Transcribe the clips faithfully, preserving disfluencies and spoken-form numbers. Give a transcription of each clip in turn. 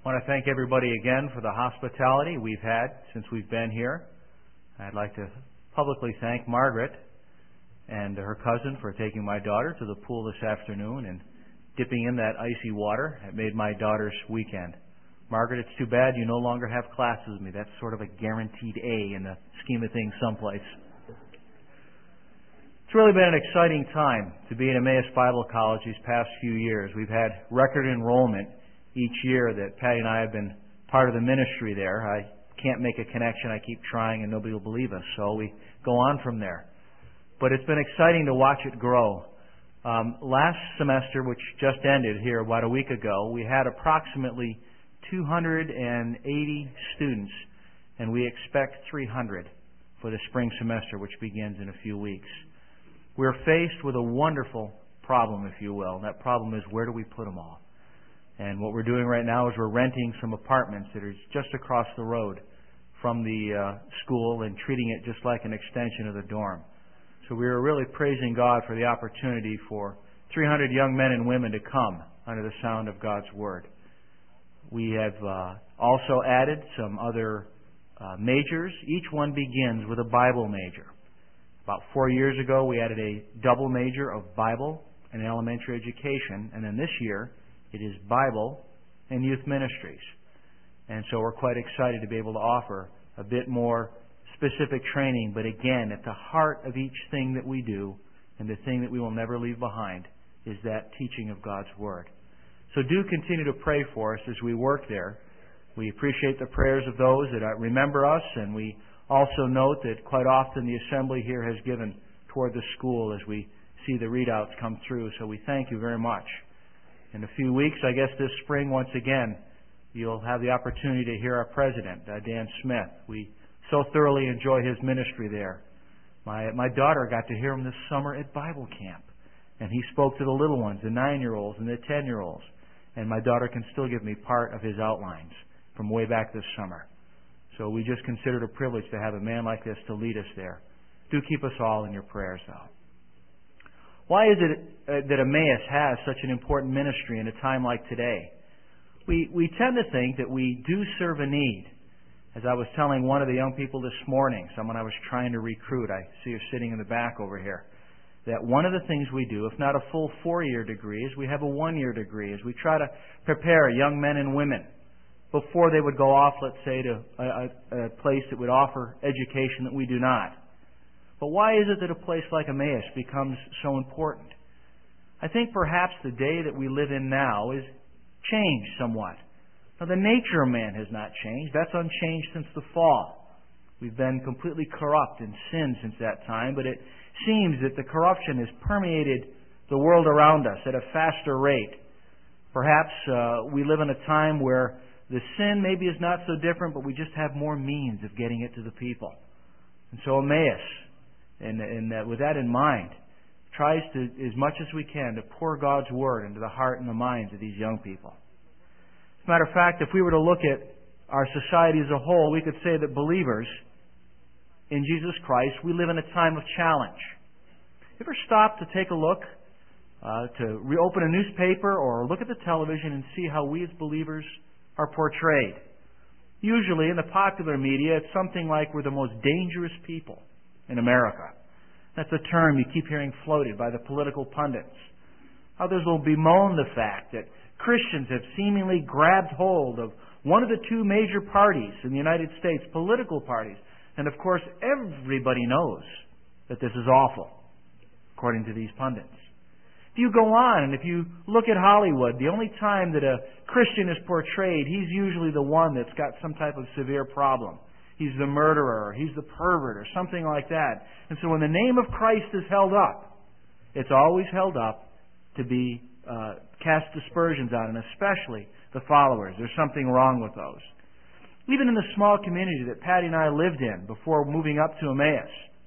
I want to thank everybody again for the hospitality we've had since we've been here. I'd like to publicly thank Margaret and her cousin for taking my daughter to the pool this afternoon and dipping in that icy water. It made my daughter's weekend. Margaret, it's too bad you no longer have classes with me. That's sort of a guaranteed A in the scheme of things someplace. It's really been an exciting time to be in Emmaus Bible College these past few years. We've had record enrollment each year that Patty and I have been part of the ministry there. I can't make a connection. I keep trying and nobody will believe us, so we go on from there. But it's been exciting to watch it grow. Um, last semester, which just ended here about a week ago, we had approximately two hundred eighty students, and we expect three hundred for the spring semester, which begins in a few weeks. We're faced with a wonderful problem, if you will. And that problem is, where do we put them all? And what we're doing right now is we're renting some apartments that are just across the road from the uh, school and treating it just like an extension of the dorm. So we are really praising God for the opportunity for three hundred young men and women to come under the sound of God's Word. We have uh, also added some other uh, majors. Each one begins with a Bible major. About four years ago, we added a double major of Bible and elementary education, and then this year, it is Bible and youth ministries. And so we're quite excited to be able to offer a bit more specific training, but again, at the heart of each thing that we do, and the thing that we will never leave behind, is that teaching of God's Word. So do continue to pray for us as we work there. We appreciate the prayers of those that remember us, and we also note that quite often the assembly here has given toward the school as we see the readouts come through. So we thank you very much. In a few weeks, I guess this spring, once again, you'll have the opportunity to hear our president, uh, Dan Smith. We so thoroughly enjoy his ministry there. My my daughter got to hear him this summer at Bible camp, and he spoke to the little ones, the nine-year-olds and the ten-year-olds. And my daughter can still give me part of his outlines from way back this summer. So we just consider it a privilege to have a man like this to lead us there. Do keep us all in your prayers, though. Why is it uh, that Emmaus has such an important ministry in a time like today? We we tend to think that we do serve a need. As I was telling one of the young people this morning, someone I was trying to recruit, I see her sitting in the back over here, that one of the things we do, if not a full four-year degree, is we have a one-year degree, is we try to prepare young men and women before they would go off, let's say, to a, a, a place that would offer education that we do not. But why is it that a place like Emmaus becomes so important? I think perhaps the day that we live in now is changed somewhat. Now, the nature of man has not changed. That's unchanged since the fall. We've been completely corrupt in sin since that time, but it seems that the corruption has permeated the world around us at a faster rate. Perhaps uh, we live in a time where the sin maybe is not so different, but we just have more means of getting it to the people. And so Emmaus, and, and uh, with that in mind, tries to, as much as we can, to pour God's Word into the heart and the minds of these young people. As a matter of fact, if we were to look at our society as a whole, we could say that believers in Jesus Christ, we live in a time of challenge. You ever stop to take a look, uh, to reopen a newspaper or look at the television and see how we as believers are portrayed? Usually in the popular media, it's something like we're the most dangerous people in America. That's a term you keep hearing floated by the political pundits. Others will bemoan the fact that Christians have seemingly grabbed hold of one of the two major parties in the United States, political parties. And of course, everybody knows that this is awful, according to these pundits. If you go on and if you look at Hollywood, the only time that a Christian is portrayed, he's usually the one that's got some type of severe problem. He's the murderer, or he's the pervert, or something like that. And so when the name of Christ is held up, it's always held up to be uh, cast dispersions on, and especially the followers. There's something wrong with those. Even in the small community that Patty and I lived in before moving up to Emmaus,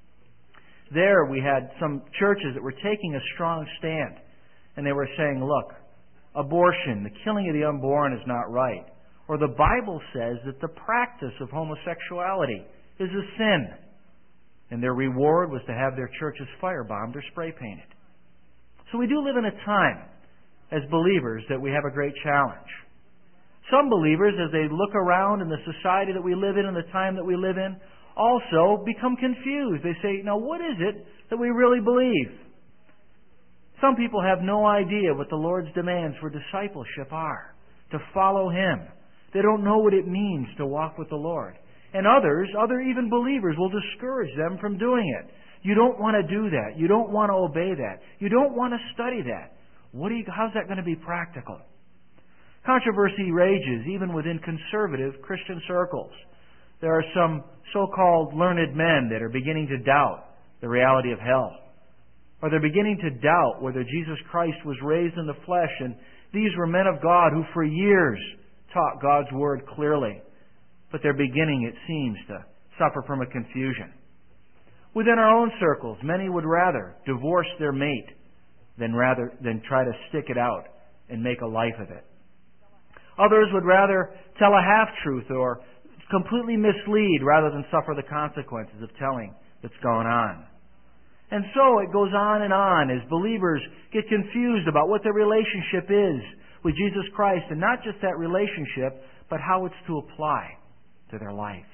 there we had some churches that were taking a strong stand, and they were saying, look, abortion, the killing of the unborn is not right. Or the Bible says that the practice of homosexuality is a sin. And their reward was to have their churches firebombed or spray painted. So we do live in a time, as believers, that we have a great challenge. Some believers, as they look around in the society that we live in and the time that we live in, also become confused. They say, now what is it that we really believe? Some people have no idea what the Lord's demands for discipleship are, to follow Him. They don't know what it means to walk with the Lord. And others, other even believers, will discourage them from doing it. You don't want to do that. You don't want to obey that. You don't want to study that. What do you, how's that going to be practical? Controversy rages even within conservative Christian circles. There are some so-called learned men that are beginning to doubt the reality of hell. Or they're beginning to doubt whether Jesus Christ was raised in the flesh, and these were men of God who for years taught God's Word clearly. But they're beginning, it seems, to suffer from a confusion. Within our own circles, many would rather divorce their mate than rather than try to stick it out and make a life of it. Others would rather tell a half-truth or completely mislead rather than suffer the consequences of telling that's going on. And so it goes on and on as believers get confused about what their relationship is with Jesus Christ, and not just that relationship, but how it's to apply to their life.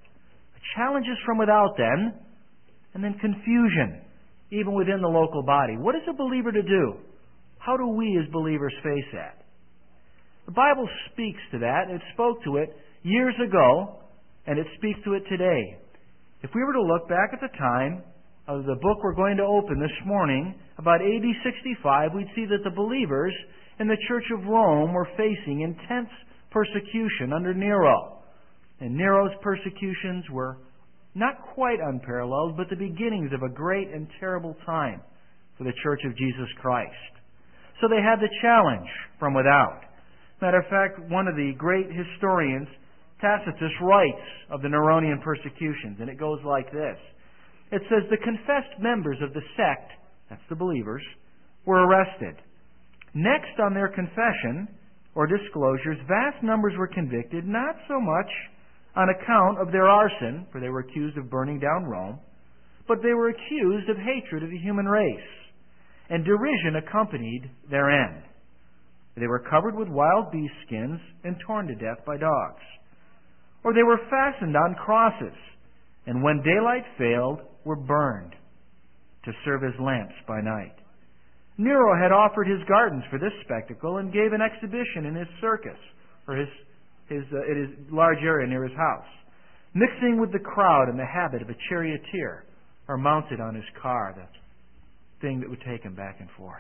Challenges from without then, and then confusion, even within the local body. What is a believer to do? How do we as believers face that? The Bible speaks to that, and it spoke to it years ago, and it speaks to it today. If we were to look back at the time of the book we're going to open this morning, about A D sixty-five, we'd see that the believers in the Church of Rome were facing intense persecution under Nero. And Nero's persecutions were not quite unparalleled, but the beginnings of a great and terrible time for the Church of Jesus Christ. So they had the challenge from without. Matter of fact, one of the great historians, Tacitus, writes of the Neronian persecutions, and it goes like this. It says, the confessed members of the sect, that's the believers, were arrested. Next on their confession or disclosures, vast numbers were convicted, not so much on account of their arson, for they were accused of burning down Rome, but they were accused of hatred of the human race, and derision accompanied their end. They were covered with wild beast skins and torn to death by dogs. Or they were fastened on crosses, and when daylight failed, were burned to serve as lamps by night. Nero had offered his gardens for this spectacle and gave an exhibition in his circus, or his, his, uh, in his large area near his house, mixing with the crowd in the habit of a charioteer, or mounted on his car, the thing that would take him back and forth.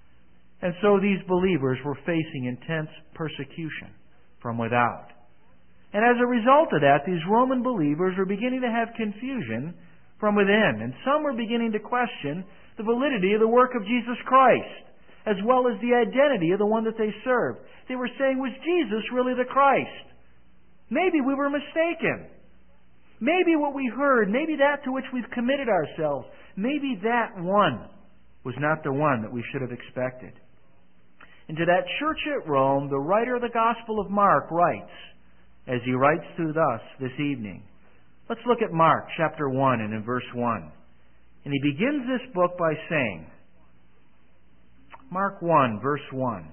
And so these believers were facing intense persecution from without. And as a result of that, these Roman believers were beginning to have confusion from within. And some were beginning to question the validity of the work of Jesus Christ, as well as the identity of the one that they served. They were saying, was Jesus really the Christ? Maybe we were mistaken. Maybe what we heard, maybe that to which we've committed ourselves, maybe that one was not the one that we should have expected. And to that church at Rome, the writer of the Gospel of Mark writes, as he writes to us this evening. Let's look at Mark chapter one and in verse one. And he begins this book by saying, Mark one, verse one,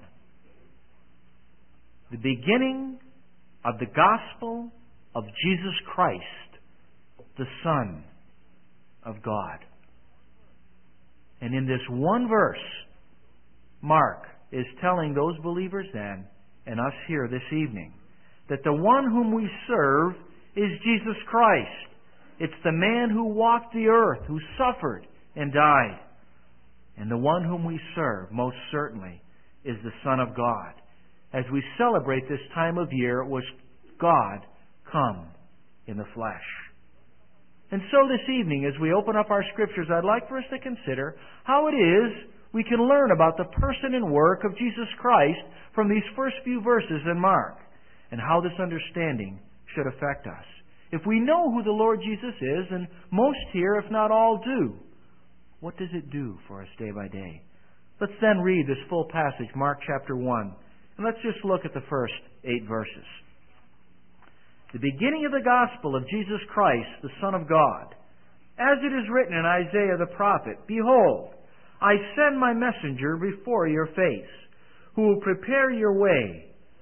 the beginning of the gospel of Jesus Christ, the Son of God. And in this one verse, Mark is telling those believers then, and us here this evening, that the one whom we serve is Jesus Christ. It's the man who walked the earth, who suffered and died. And the one whom we serve, most certainly, is the Son of God. As we celebrate this time of year, it was God come in the flesh. And so this evening, as we open up our Scriptures, I'd like for us to consider how it is we can learn about the person and work of Jesus Christ from these first few verses in Mark, and how this understanding should affect us. If we know who the Lord Jesus is, and most here, if not all, do, what does it do for us day by day? Let's then read this full passage, Mark chapter one, and let's just look at the first eight verses. The beginning of the gospel of Jesus Christ, the Son of God. As it is written in Isaiah the prophet, behold, I send my messenger before your face, who will prepare your way.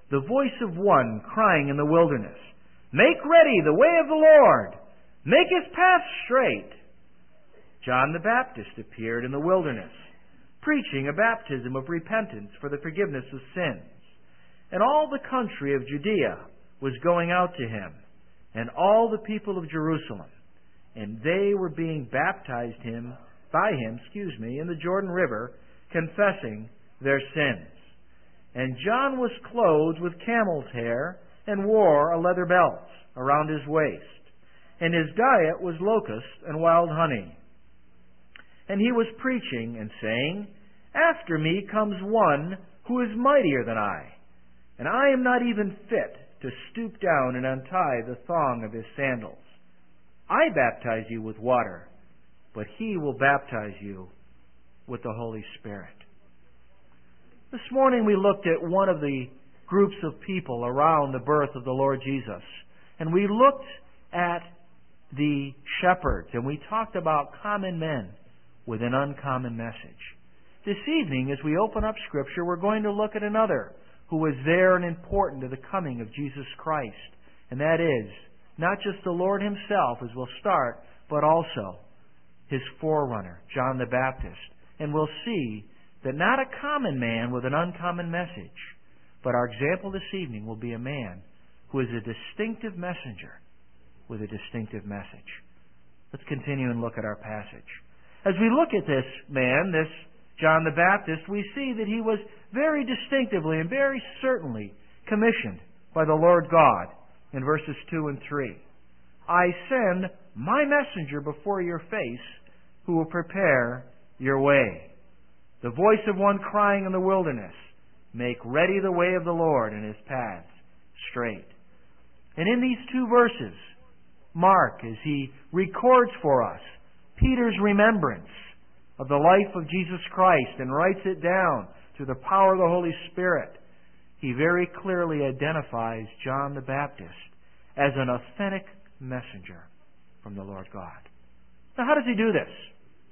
the voice of one crying in the wilderness, Make ready the way of the Lord! Make His path straight! John the Baptist appeared in the wilderness, preaching a baptism of repentance for the forgiveness of sins. And all the country of Judea was going out to him, and all the people of Jerusalem. And they were being baptized him by him, excuse me, in the Jordan River, confessing their sins. And John was clothed with camel's hair and wore a leather belt around his waist. And his diet was locusts and wild honey. And he was preaching and saying, After me comes one who is mightier than I, and I am not even fit to stoop down and untie the thong of his sandals. I baptize you with water, but he will baptize you with the Holy Spirit. This morning we looked at one of the groups of people around the birth of the Lord Jesus, and we looked at the shepherds, and we talked about common men with an uncommon message. This evening, as we open up Scripture, we're going to look at another who was there and important to the coming of Jesus Christ. And that is, not just the Lord Himself, as we'll start, but also His forerunner, John the Baptist. And we'll see that not a common man with an uncommon message, but our example this evening will be a man who is a distinctive messenger with a distinctive message. Let's continue and look at our passage. As we look at this man, this John the Baptist, we see that he was very distinctively and very certainly commissioned by the Lord God in verses two and three. I send my messenger before your face who will prepare your way. The voice of one crying in the wilderness, Make ready the way of the Lord and His paths straight. And in these two verses, Mark, as he records for us Peter's remembrance of the life of Jesus Christ and writes it down through the power of the Holy Spirit, he very clearly identifies John the Baptist as an authentic messenger from the Lord God. Now, how does he do this?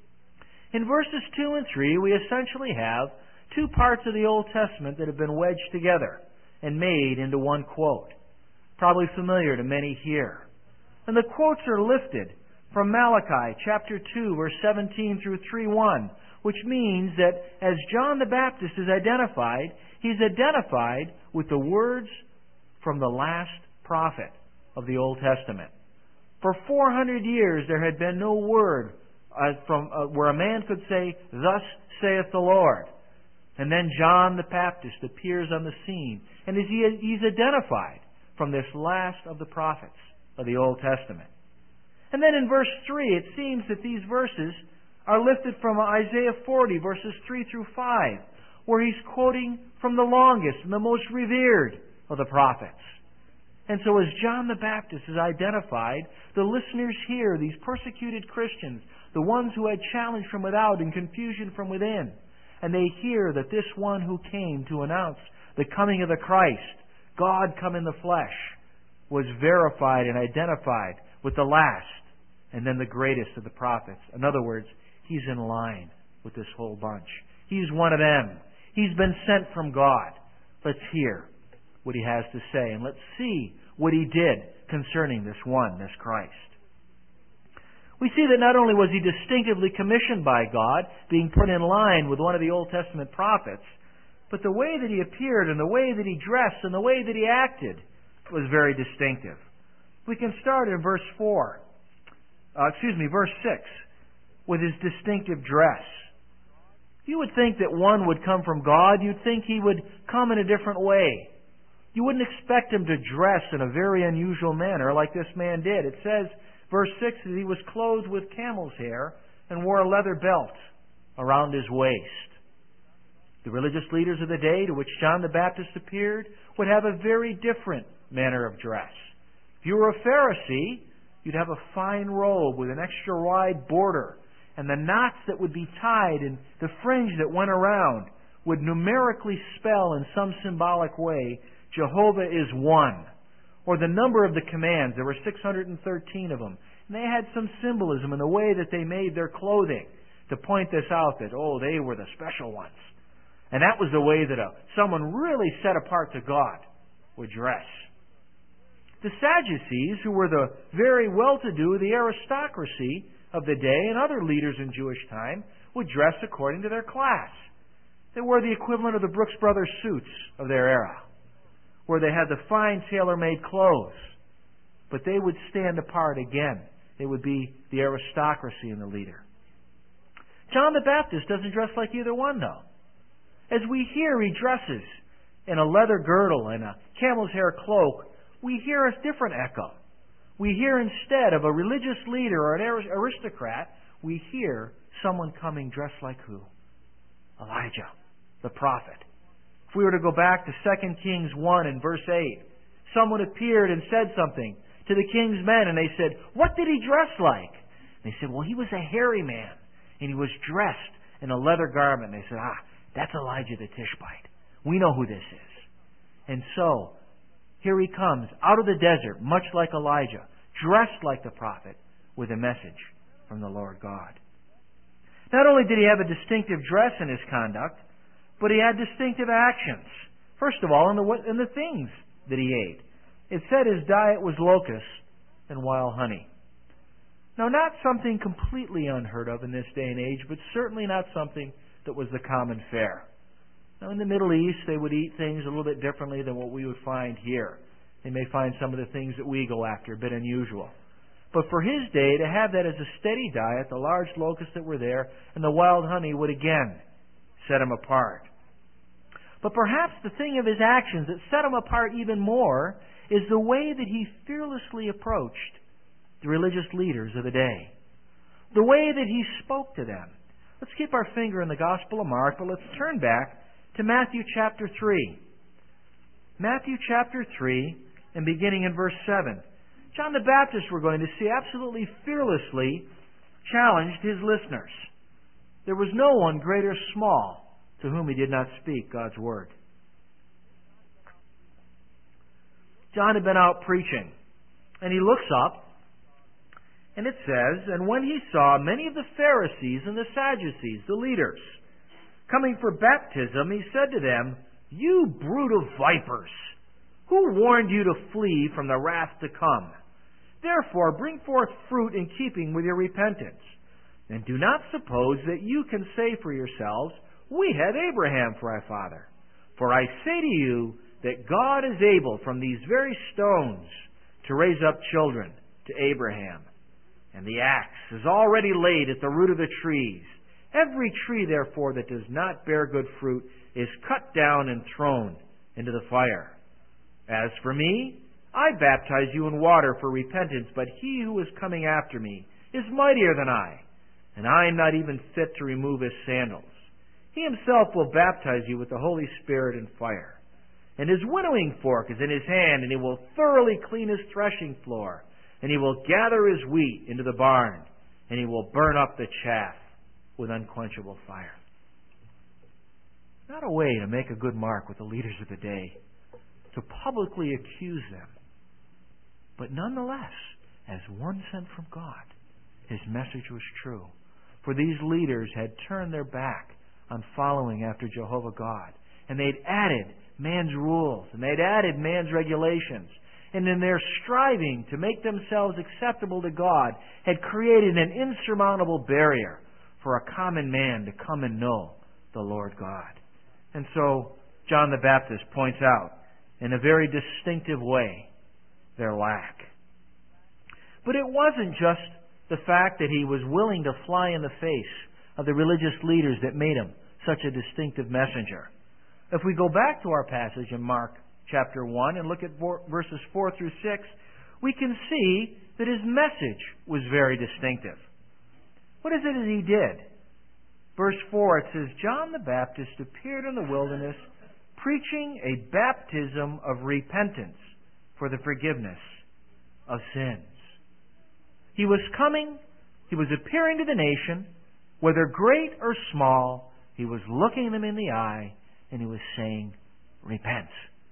In verses two and three, we essentially have two parts of the Old Testament that have been wedged together and made into one quote, probably familiar to many here. And the quotes are lifted from Malachi chapter two, verse seventeen through three one, which means that as John the Baptist is identified, he's identified with the words from the last prophet of the Old Testament. For four hundred years there had been no word uh, from uh, where a man could say, Thus saith the Lord. And then John the Baptist appears on the scene, and he, he's identified from this last of the prophets of the Old Testament. And then in verse three, it seems that these verses are lifted from Isaiah forty, verses three through five, where he's quoting from the longest and the most revered of the prophets. And so as John the Baptist is identified, the listeners hear, these persecuted Christians, the ones who had challenge from without and confusion from within, and they hear that this one who came to announce the coming of the Christ, God come in the flesh, was verified and identified with the last and then the greatest of the prophets. In other words, he's in line with this whole bunch. He's one of them. He's been sent from God. Let's hear what he has to say, and let's see what he did concerning this one, this Christ. We see that not only was he distinctively commissioned by God, being put in line with one of the Old Testament prophets, but the way that he appeared and the way that he dressed and the way that he acted was very distinctive. We can start in verse four. Uh, excuse me, verse six, with his distinctive dress. You would think that one would come from God. You'd think he would come in a different way. You wouldn't expect him to dress in a very unusual manner like this man did. It says, verse six, that he was clothed with camel's hair and wore a leather belt around his waist. The religious leaders of the day to which John the Baptist appeared would have a very different manner of dress. If you were a Pharisee, you'd have a fine robe with an extra wide border, and the knots that would be tied and the fringe that went around would numerically spell in some symbolic way, Jehovah is one. Or the number of the commands. There were six hundred thirteen of them. And they had some symbolism in the way that they made their clothing to point this out, that, oh, they were the special ones. And that was the way that a, someone really set apart to God would dress. The Sadducees, who were the very well-to-do, the aristocracy of the day, and other leaders in Jewish time, would dress according to their class. They wore the equivalent of the Brooks Brothers suits of their era, where they had the fine tailor-made clothes. But they would stand apart again. They would be the aristocracy and the leader. John the Baptist doesn't dress like either one, though. As we hear he dresses in a leather girdle and a camel's hair cloak, we hear a different echo. We hear, instead of a religious leader or an aristocrat, we hear someone coming dressed like who? Elijah, the prophet. If we were to go back to Second Kings one and verse eight, someone appeared and said something to the king's men, and they said, "What did he dress like?" And they said, "Well, he was a hairy man, and he was dressed in a leather garment." And they said, "Ah, that's Elijah the Tishbite. We know who this is." And so, here he comes out of the desert, much like Elijah, dressed like the prophet, with a message from the Lord God. Not only did he have a distinctive dress in his conduct, but he had distinctive actions. First of all, in the, in the things that he ate. It said his diet was locusts and wild honey. Now, not something completely unheard of in this day and age, but certainly not something that was the common fare. Now, in the Middle East, they would eat things a little bit differently than what we would find here. They may find some of the things that we go after a bit unusual. But for his day, to have that as a steady diet, the large locusts that were there and the wild honey would again set him apart. But perhaps the thing of his actions that set him apart even more is the way that he fearlessly approached the religious leaders of the day. The way that he spoke to them. Let's keep our finger in the Gospel of Mark, but let's turn back to Matthew chapter three. Matthew chapter three, and beginning in verse seven. John the Baptist, we're going to see, absolutely fearlessly challenged his listeners. There was no one, great or small, to whom he did not speak God's word. John had been out preaching, and he looks up, and it says, "And when he saw many of the Pharisees and the Sadducees, the leaders, coming for baptism, he said to them, 'You brood of vipers, who warned you to flee from the wrath to come? Therefore bring forth fruit in keeping with your repentance. And do not suppose that you can say for yourselves, we have Abraham for our father. For I say to you that God is able from these very stones to raise up children to Abraham. And the axe is already laid at the root of the trees. Every tree, therefore, that does not bear good fruit is cut down and thrown into the fire. As for me, I baptize you in water for repentance, but he who is coming after me is mightier than I, and I am not even fit to remove his sandals. He himself will baptize you with the Holy Spirit and fire. And his winnowing fork is in his hand, and he will thoroughly clean his threshing floor, and he will gather his wheat into the barn, and he will burn up the chaff with unquenchable fire.'" Not a way to make a good mark with the leaders of the day, to publicly accuse them. But nonetheless, as one sent from God, his message was true. For these leaders had turned their back on following after Jehovah God. And they'd added man's rules, and they'd added man's regulations. And in their striving to make themselves acceptable to God, had created an insurmountable barrier for a common man to come and know the Lord God. And so, John the Baptist points out, in a very distinctive way, their lack. But it wasn't just the fact that he was willing to fly in the face of the religious leaders that made him such a distinctive messenger. If we go back to our passage in Mark chapter one and look at verses four through six, we can see that his message was very distinctive. What is it that he did? Verse four, it says, "John the Baptist appeared in the wilderness, preaching a baptism of repentance for the forgiveness of sins." He was coming, he was appearing to the nation, whether great or small, he was looking them in the eye, and he was saying, repent.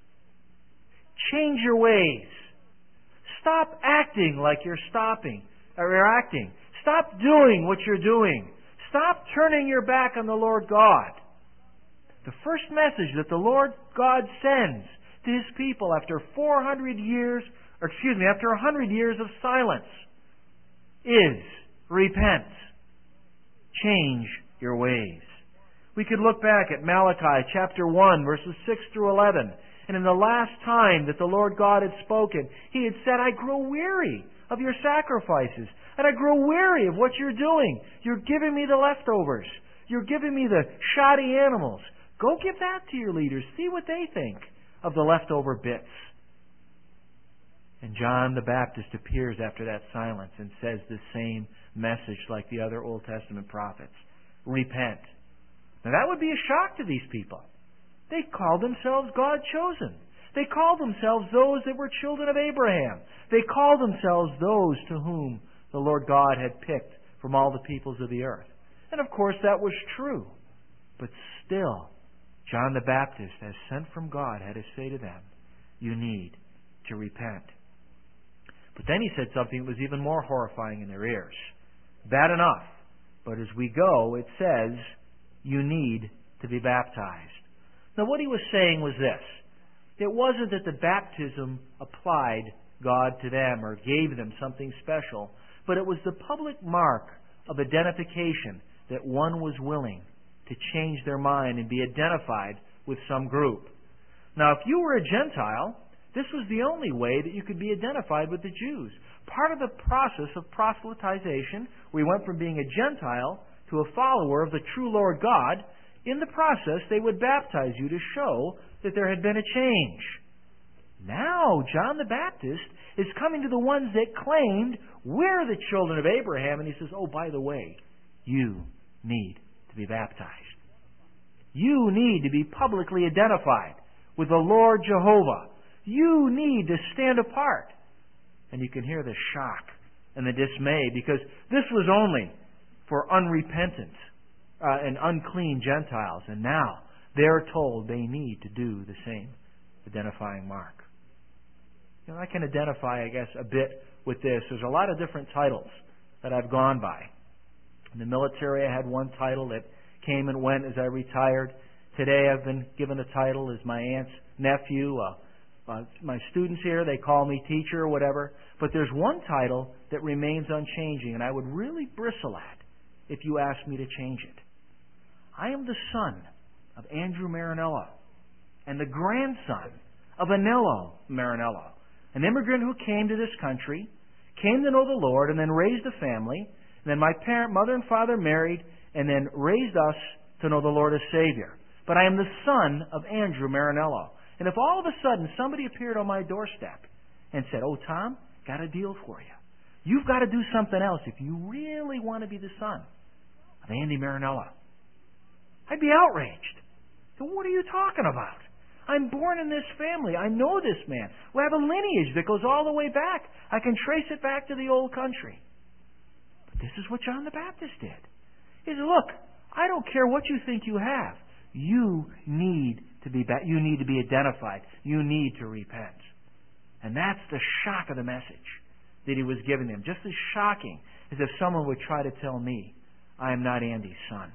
Change your ways. Stop acting like you're stopping, or you're acting. Stop doing what you're doing. Stop turning your back on the Lord God. The first message that the Lord God sends to His people after four hundred years, or excuse me, after one hundred years of silence is repent. Change your ways. We could look back at Malachi chapter one, verses six through eleven. And in the last time that the Lord God had spoken, He had said, I grow weary of your sacrifices, and I grow weary of what you're doing. You're giving me the leftovers. You're giving me the shoddy animals. Go give that to your leaders. See what they think of the leftover bits. And John the Baptist appears after that silence and says the same message like the other Old Testament prophets. Repent. Now that would be a shock to these people. They called themselves God chosen. They called themselves those that were children of Abraham. They called themselves those to whom the Lord God had picked from all the peoples of the earth. And of course that was true. But still, John the Baptist, as sent from God, had to say to them, you need to repent. But then he said something that was even more horrifying in their ears. Bad enough. But as we go, it says, you need to be baptized. Now what he was saying was this. It wasn't that the baptism applied God to them or gave them something special, but it was the public mark of identification that one was willing to change their mind and be identified with some group. Now if you were a Gentile, this was the only way that you could be identified with the Jews. Part of the process of proselytization, we went from being a Gentile to a follower of the true Lord God. In the process, they would baptize you to show that there had been a change. Now, John the Baptist is coming to the ones that claimed, we're the children of Abraham, and he says, oh, by the way, you need to be baptized. You need to be publicly identified with the Lord Jehovah. You need to stand apart. And you can hear the shock and the dismay, because this was only for unrepentant uh, and unclean Gentiles. And now they're told they need to do the same identifying mark. You know, I can identify, I guess, a bit with this. There's a lot of different titles that I've gone by. In the military, I had one title that came and went as I retired. Today, I've been given a title as my aunt's nephew. Uh, uh, my students here, they call me teacher or whatever. But there's one title that remains unchanging, and I would really bristle at if you asked me to change it. I am the son of Andrew Marinello and the grandson of Anello Marinello, an immigrant who came to this country, came to know the Lord, and then raised a family. And then my parent, mother and father married, and then raised us to know the Lord as Savior. But I am the son of Andrew Marinello. And if all of a sudden somebody appeared on my doorstep and said, oh, Tom, got a deal for you. You've got to do something else if you really want to be the son of Andy Marinello. I'd be outraged. So what are you talking about? I'm born in this family. I know this man. We have a lineage that goes all the way back. I can trace it back to the old country. But this is what John the Baptist did. He said, look, I don't care what you think you have. You need to be you need to be identified. You need to repent. And that's the shock of the message that he was giving them. Just as shocking as if someone would try to tell me, I am not Andy's son.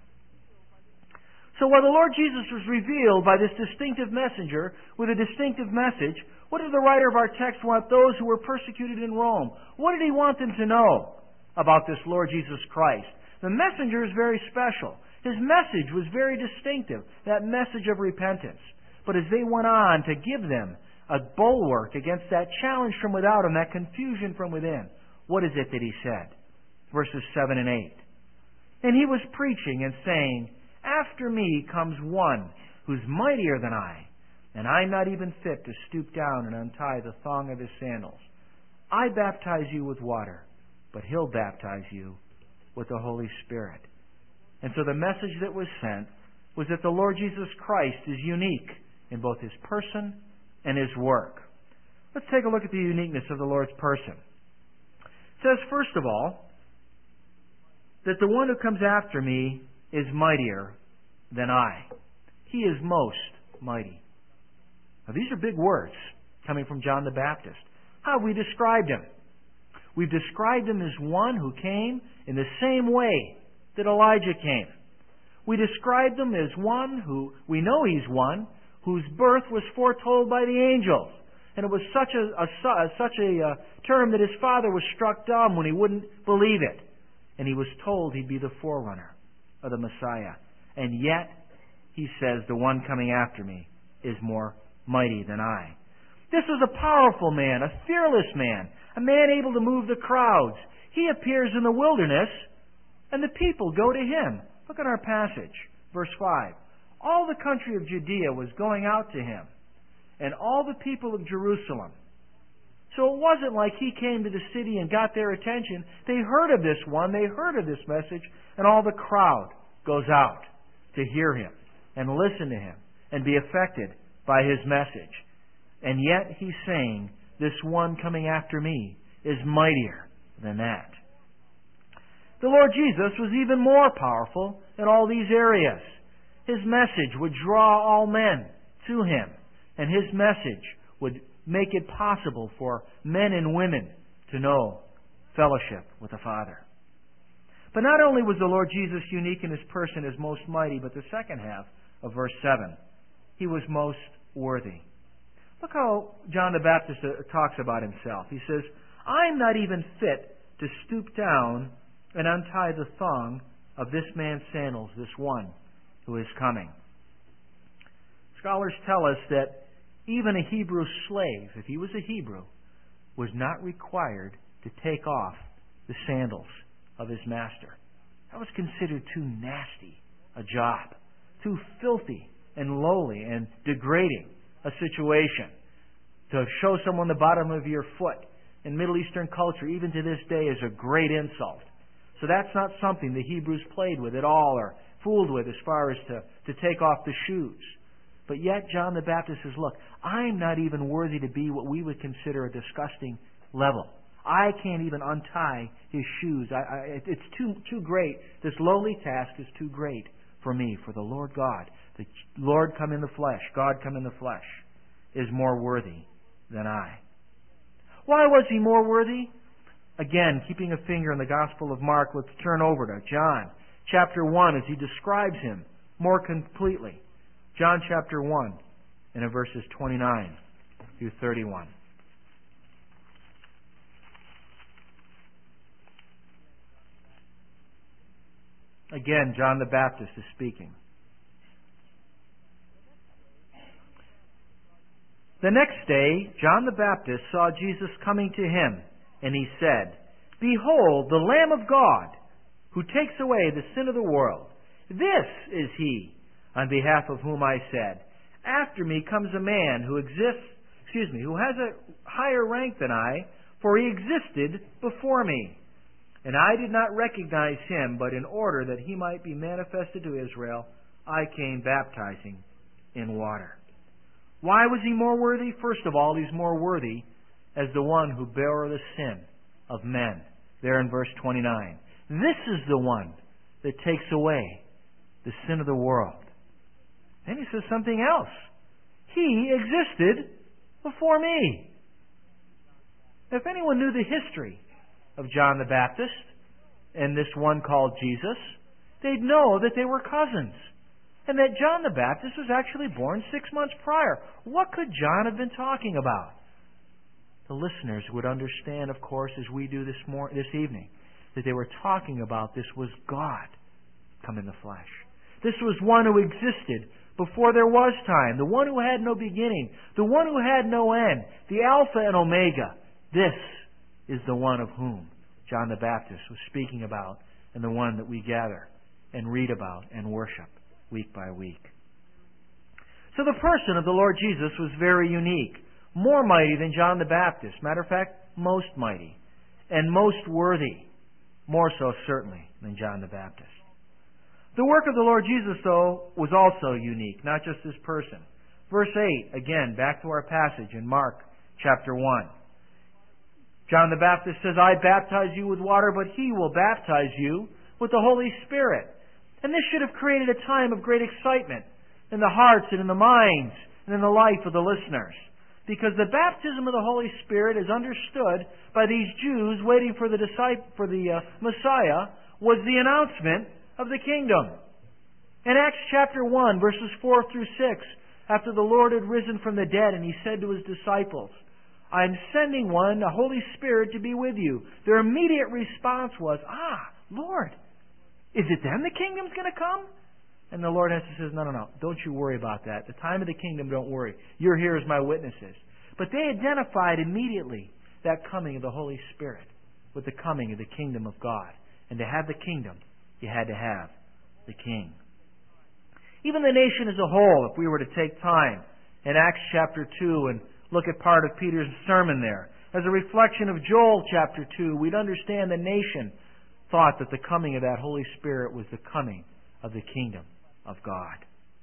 So while the Lord Jesus was revealed by this distinctive messenger with a distinctive message, what did the writer of our text want those who were persecuted in Rome? What did he want them to know about this Lord Jesus Christ? The messenger is very special. His message was very distinctive, that message of repentance. But as they went on to give them a bulwark against that challenge from without and that confusion from within, what is it that he said? Verses seven and eight. And he was preaching and saying, after me comes one who's mightier than I, and I'm not even fit to stoop down and untie the thong of his sandals. I baptize you with water, but he'll baptize you with the Holy Spirit. And so the message that was sent was that the Lord Jesus Christ is unique in both his person and his work. Let's take a look at the uniqueness of the Lord's person. It says, first of all, that the one who comes after me is mightier than I. He is most mighty. Now these are big words coming from John the Baptist. How have we described him? We've described him as one who came in the same way that Elijah came. We described him as one who, we know he's one, whose birth was foretold by the angels. And it was such a, a such a uh, term that his father was struck dumb when he wouldn't believe it. And he was told he'd be the forerunner of the Messiah. And yet, he says, the one coming after me is more mighty than I. This was a powerful man, a fearless man, a man able to move the crowds. He appears in the wilderness, and the people go to him. Look at our passage, verse five. All the country of Judea was going out to him, and all the people of Jerusalem. So it wasn't like he came to the city and got their attention. They heard of this one, they heard of this message, and all the crowd goes out to hear him and listen to him and be affected by his message. And yet he's saying, this one coming after me is mightier than that. The Lord Jesus was even more powerful in all these areas. His message would draw all men to him, and his message would make it possible for men and women to know fellowship with the Father. But not only was the Lord Jesus unique in his person as most mighty, but the second half of verse seven, he was most worthy. Look how John the Baptist talks about himself. He says, I'm not even fit to stoop down and untie the thong of this man's sandals, this one who is coming. Scholars tell us that even a Hebrew slave, if he was a Hebrew, was not required to take off the sandals of his master. That was considered too nasty a job, too filthy and lowly and degrading a situation. To show someone the bottom of your foot in Middle Eastern culture, even to this day, is a great insult. So that's not something the Hebrews played with at all or fooled with as far as to, to take off the shoes. But yet John the Baptist says, look, I'm not even worthy to be what we would consider a disgusting level. I can't even untie his shoes. I, I, it's too, too great. This lowly task is too great for me, for the Lord God. The Lord come in the flesh, God come in the flesh, is more worthy than I. Why was he more worthy? Again, keeping a finger in the Gospel of Mark, let's turn over to John chapter one as he describes him more completely. John chapter one and in verses twenty-nine through thirty-one. Again, John the Baptist is speaking. The next day, John the Baptist saw Jesus coming to him, and he said, Behold, the Lamb of God, who takes away the sin of the world. This is he, on behalf of whom I said, After me comes a man who exists, excuse me, who has a higher rank than I, for he existed before me. And I did not recognize him, but in order that he might be manifested to Israel, I came baptizing in water. Why was he more worthy? First of all, he's more worthy as the one who bare the sin of men. There in verse twenty-nine. This is the one that takes away the sin of the world. Then he says something else. He existed before me. If anyone knew the history of John the Baptist and this one called Jesus, they'd know that they were cousins. And that John the Baptist was actually born six months prior. What could John have been talking about? The listeners would understand, of course, as we do this mor- this evening, that they were talking about this was God come in the flesh. This was one who existed before there was time, the one who had no beginning, the one who had no end, the Alpha and Omega. This is the one of whom John the Baptist was speaking about, and the one that we gather and read about and worship week by week. So the person of the Lord Jesus was very unique, more mighty than John the Baptist. Matter of fact, most mighty, and most worthy, more so certainly than John the Baptist. The work of the Lord Jesus, though, was also unique, not just his person. Verse eight, again, back to our passage in Mark chapter one. John the Baptist says, I baptize you with water, but he will baptize you with the Holy Spirit. And this should have created a time of great excitement in the hearts and in the minds and in the life of the listeners. Because the baptism of the Holy Spirit, as understood by these Jews waiting for the disciple, for the uh, Messiah, was the announcement of the kingdom. In Acts chapter one, verses four through six, after the Lord had risen from the dead, and He said to His disciples, I'm sending one, the Holy Spirit, to be with you. Their immediate response was, Ah, Lord, is it then the kingdom's going to come? And the Lord answers, says, No, no, no, don't you worry about that. The time of the kingdom, don't worry. You're here as my witnesses. But they identified immediately that coming of the Holy Spirit with the coming of the kingdom of God. And to have the kingdom, you had to have the king. Even the nation as a whole, if we were to take time in Acts chapter two and look at part of Peter's sermon there, as a reflection of Joel chapter two, we'd understand the nation thought that the coming of that Holy Spirit was the coming of the kingdom of God.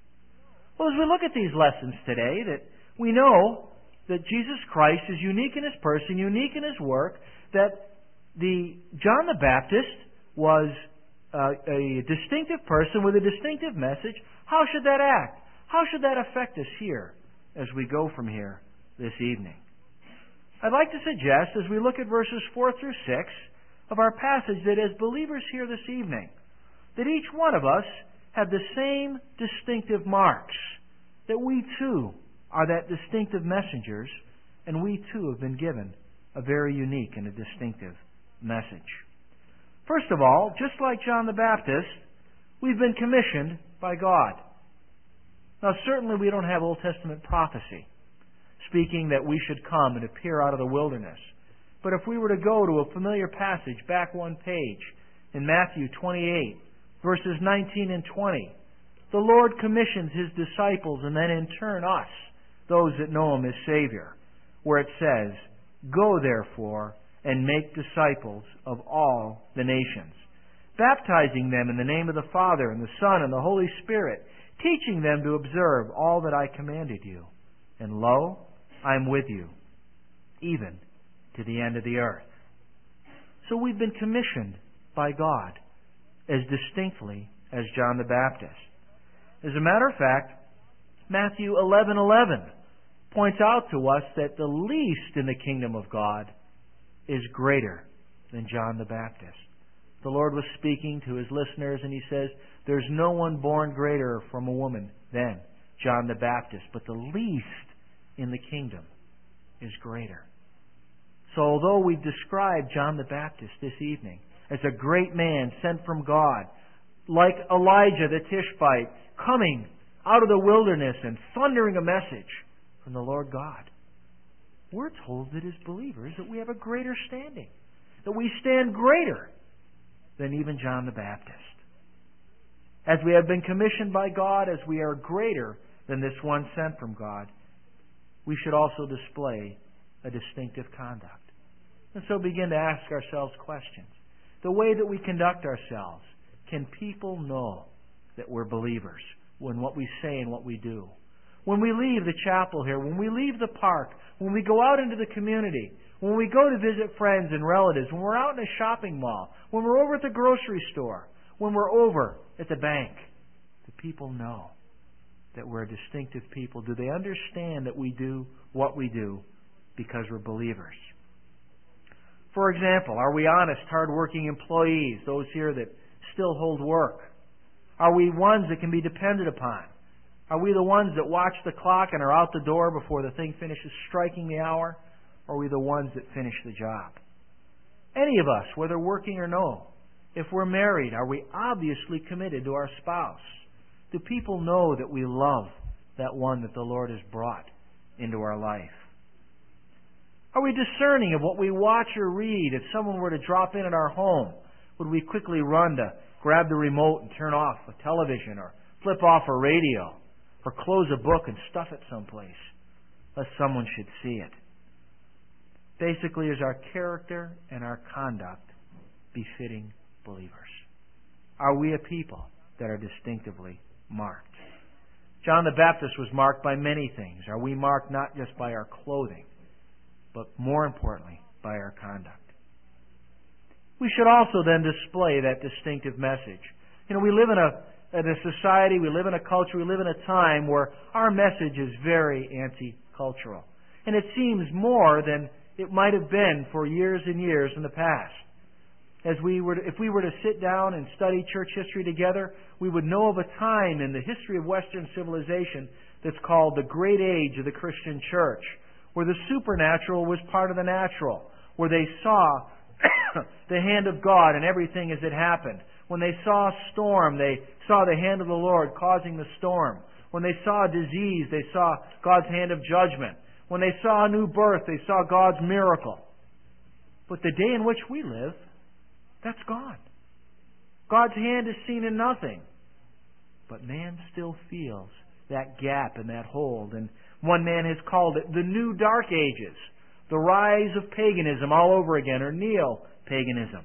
Well, as we look at these lessons today, that we know that Jesus Christ is unique in His person, unique in His work, that the John the Baptist was uh, a distinctive person with a distinctive message. How should that act? How should that affect us here as we go from here this evening? I'd like to suggest, as we look at verses four through six of our passage, that as believers here this evening, that each one of us have the same distinctive marks, that we too are that distinctive messengers, and we too have been given a very unique and a distinctive message. First of all, just like John the Baptist, we've been commissioned by God. Now, certainly we don't have Old Testament prophecy speaking that we should come and appear out of the wilderness. But if we were to go to a familiar passage back one page in Matthew twenty-eight, verses nineteen and twenty, the Lord commissions His disciples and then in turn us, those that know Him as Savior, where it says, Go therefore and make disciples of all the nations, baptizing them in the name of the Father and the Son and the Holy Spirit, teaching them to observe all that I commanded you. And lo, I am with you, even to the end of the earth. So we've been commissioned by God as distinctly as John the Baptist. As a matter of fact, Matthew eleven eleven points out to us that the least in the kingdom of God is greater than John the Baptist. The Lord was speaking to His listeners and He says, There's no one born greater from a woman than John the Baptist, but the least in the kingdom is greater. So although we've described John the Baptist this evening as a great man sent from God, like Elijah the Tishbite, coming out of the wilderness and thundering a message from the Lord God, we're told that as believers that we have a greater standing, that we stand greater than even John the Baptist. As we have been commissioned by God, as we are greater than this one sent from God, we should also display a distinctive conduct. And so begin to ask ourselves questions. The way that we conduct ourselves, can people know that we're believers when what we say and what we do? When we leave the chapel here, when we leave the park, when we go out into the community, when we go to visit friends and relatives, when we're out in a shopping mall, when we're over at the grocery store, when we're over at the bank, do people know that we're a distinctive people? Do they understand that we do what we do because we're believers? For example, are we honest, hard-working employees, those here that still hold work? Are we ones that can be depended upon? Are we the ones that watch the clock and are out the door before the thing finishes striking the hour? Or are we the ones that finish the job? Any of us, whether working or no, if we're married, are we obviously committed to our spouse? Do people know that we love that one that the Lord has brought into our life? Are we discerning of what we watch or read? If someone were to drop in at our home, would we quickly run to grab the remote and turn off a television or flip off a radio or close a book and stuff it someplace lest someone should see it? Basically, is our character and our conduct befitting believers? Are we a people that are distinctively marked? John the Baptist was marked by many things. Are we marked not just by our clothing, but more importantly, by our conduct? We should also then display that distinctive message. You know, we live in a, in a society, we live in a culture, we live in a time where our message is very anti-cultural. And it seems more than it might have been for years and years in the past. As we were to, if we were to sit down and study church history together, we would know of a time in the history of Western civilization that's called the Great Age of the Christian Church, where the supernatural was part of the natural, where they saw the hand of God in everything as it happened. When they saw a storm, they saw the hand of the Lord causing the storm. When they saw a disease, they saw God's hand of judgment. When they saw a new birth, they saw God's miracle. But the day in which we live, that's gone. God's hand is seen in nothing. But man still feels that gap and that hold. And one man has called it the new dark ages, the rise of paganism all over again, or neo-paganism.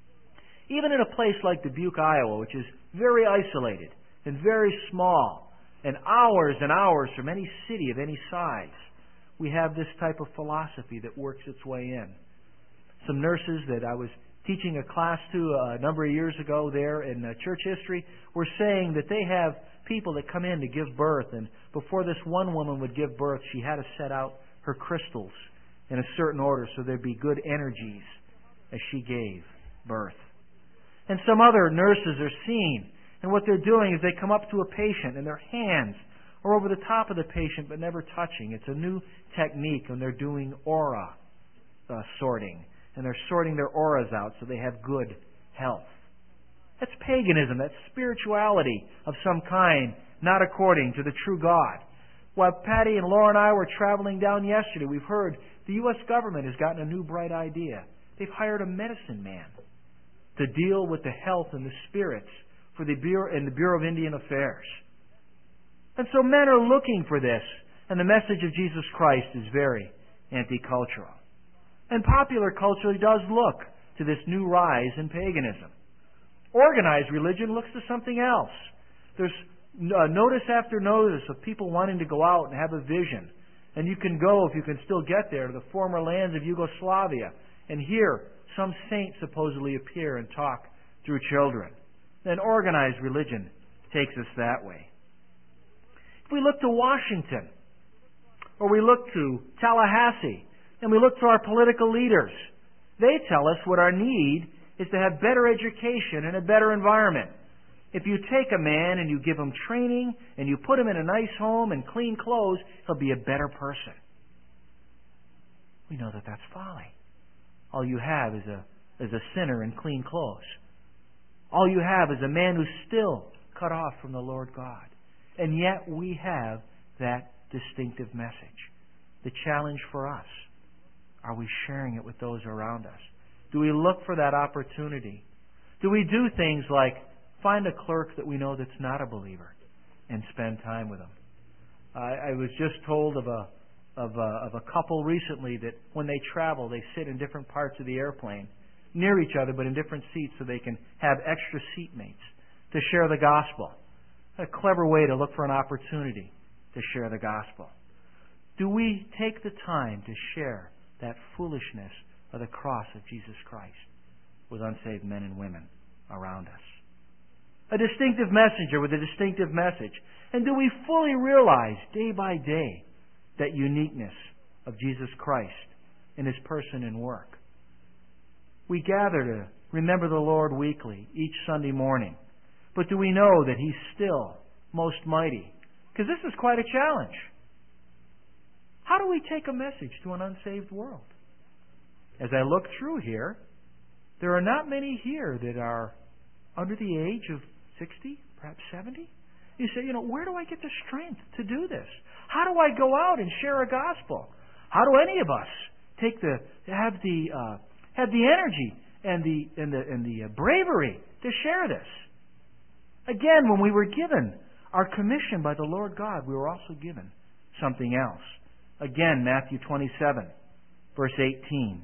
Even in a place like Dubuque, Iowa, which is very isolated and very small, and hours and hours from any city of any size, we have this type of philosophy that works its way in. Some nurses that I was teaching a class to a number of years ago there in church history were saying that they have people that come in to give birth, and before this one woman would give birth, she had to set out her crystals in a certain order so there'd be good energies as she gave birth. And some other nurses are seen, and what they're doing is they come up to a patient and their hands are over the top of the patient but never touching. It's a new technique, and they're doing aura uh, sorting, and they're sorting their auras out so they have good health. That's paganism. That's spirituality of some kind, not according to the true God. While Patty and Laura and I were traveling down yesterday, we've heard the U S government has gotten a new bright idea. They've hired a medicine man to deal with the health and the spirits for the Bureau, in the Bureau of Indian Affairs. And so men are looking for this, and the message of Jesus Christ is very anti-cultural. And popular culture does look to this new rise in paganism. Organized religion looks to something else. There's uh, notice after notice of people wanting to go out and have a vision. And you can go, if you can still get there, to the former lands of Yugoslavia and hear some saint supposedly appear and talk through children. Then organized religion takes us that way. If we look to Washington, or we look to Tallahassee, and we look to our political leaders, they tell us what our need is to have better education and a better environment. If you take a man and you give him training and you put him in a nice home and clean clothes, he'll be a better person. We know that that's folly. All you have is a, is a sinner in clean clothes. All you have is a man who's still cut off from the Lord God. And yet we have that distinctive message. The challenge for us, are we sharing it with those around us? Do we look for that opportunity? Do we do things like find a clerk that we know that's not a believer and spend time with them? I, I was just told of a, of a of a couple recently that when they travel, they sit in different parts of the airplane, near each other but in different seats so they can have extra seatmates to share the gospel. A clever way to look for an opportunity to share the gospel. Do we take the time to share that foolishness of the cross of Jesus Christ with unsaved men and women around us? A distinctive messenger with a distinctive message. And do we fully realize day by day that uniqueness of Jesus Christ in His person and work? We gather to remember the Lord weekly, each Sunday morning. But do we know that He's still most mighty? Because this is quite a challenge. How do we take a message to an unsaved world? As I look through here, there are not many here that are under the age of sixty, perhaps seventy. You say, you know, where do I get the strength to do this? How do I go out and share a gospel? How do any of us take the have the uh, have the energy and the and the and the uh, bravery to share this? Again, when we were given our commission by the Lord God, we were also given something else. Again, Matthew twenty-seven, verse eighteen.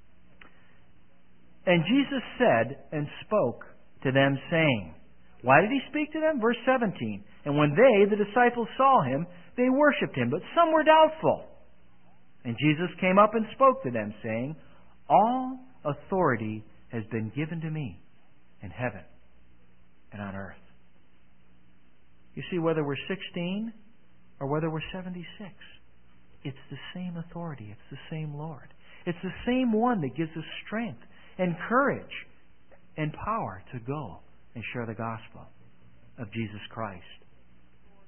And Jesus said and spoke to them, saying, why did He speak to them? Verse seventeen. And when they, the disciples, saw Him, they worshipped Him, but some were doubtful. And Jesus came up and spoke to them, saying, all authority has been given to me in heaven and on earth. You see, whether we're sixteen or whether we're seventy-six, it's the same authority. It's the same Lord. It's the same one that gives us strength and courage and power to go and share the gospel of Jesus Christ.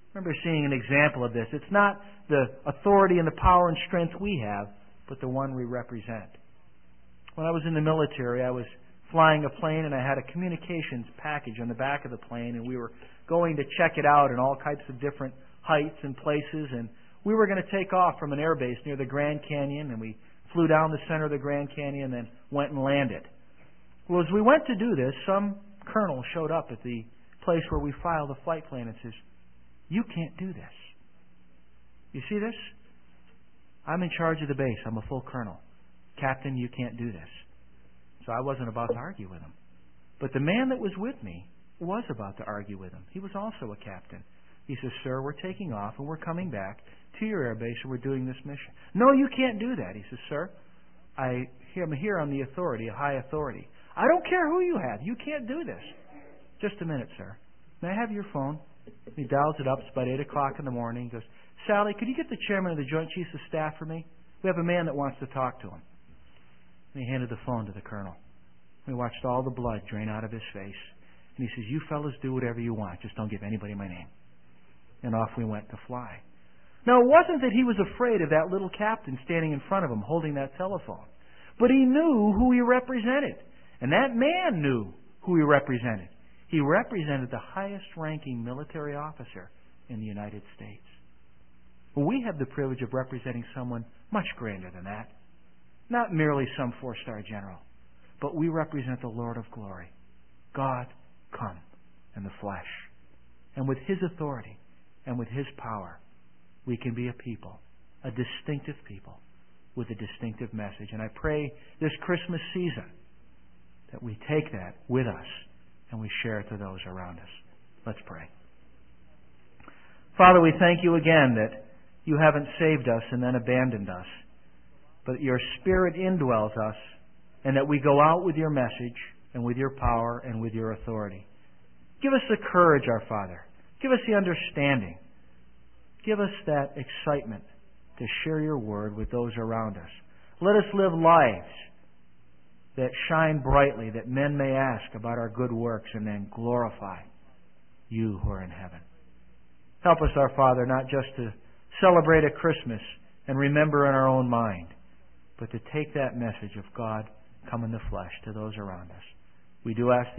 I remember seeing an example of this. It's not the authority and the power and strength we have, but the one we represent. When I was in the military, I was flying a plane and I had a communications package on the back of the plane, and we were going to check it out in all types of different heights and places, and we were going to take off from an airbase near the Grand Canyon, and we flew down the center of the Grand Canyon and then went and landed. Well, as we went to do this, some colonel showed up at the place where we filed the flight plan and says, "You can't do this. You see this? I'm in charge of the base. I'm a full colonel. Captain, you can't do this." So I wasn't about to argue with him. But the man that was with me was about to argue with him. He was also a captain. He says, "Sir, we're taking off and we're coming back to your airbase and we're doing this mission." "No, you can't do that." He says, "Sir, I am here on the authority, a high authority. I don't care who you have. You can't do this." "Just a minute, sir. May I have your phone?" He dials it up. It's about eight o'clock in the morning. He goes, "Sally, could you get the chairman of the Joint Chiefs of Staff for me? We have a man that wants to talk to him." And he handed the phone to the colonel. We watched all the blood drain out of his face. And he says, "You fellas do whatever you want. Just don't give anybody my name." And off we went to fly. Now, it wasn't that he was afraid of that little captain standing in front of him holding that telephone. But he knew who he represented. And that man knew who he represented. He represented the highest-ranking military officer in the United States. Well, we have the privilege of representing someone much grander than that. Not merely some four-star general, but we represent the Lord of glory, God come in the flesh. And with His authority and with His power, we can be a people, a distinctive people, with a distinctive message. And I pray this Christmas season that we take that with us and we share it to those around us. Let's pray. Father, we thank you again that you haven't saved us and then abandoned us, but your Spirit indwells us, and that we go out with your message and with your power and with your authority. Give us the courage, our Father. Give us the understanding. Give us that excitement to share your word with those around us. Let us live lives that shine brightly, that men may ask about our good works and then glorify you who are in heaven. Help us, our Father, not just to celebrate a Christmas and remember in our own mind, but to take that message of God come in the flesh to those around us. We do ask